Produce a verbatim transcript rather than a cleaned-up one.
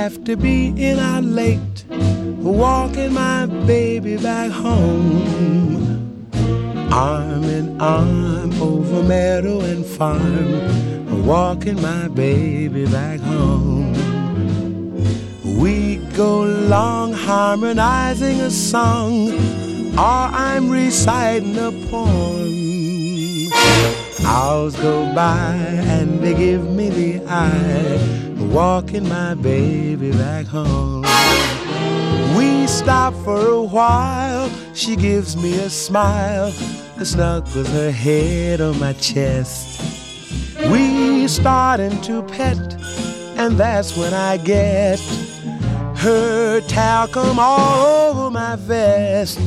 after being out late, walking my baby back home. Arm in arm over meadow and farm, walking my baby back home. We go along harmonizing a song, or I'm reciting a poem. Hours go by and they give me the eye, walking my baby back home. We stop for a while, she gives me a smile, snuggles her head on my chest. We starting to pet, and that's when I get her talcum all over my vest.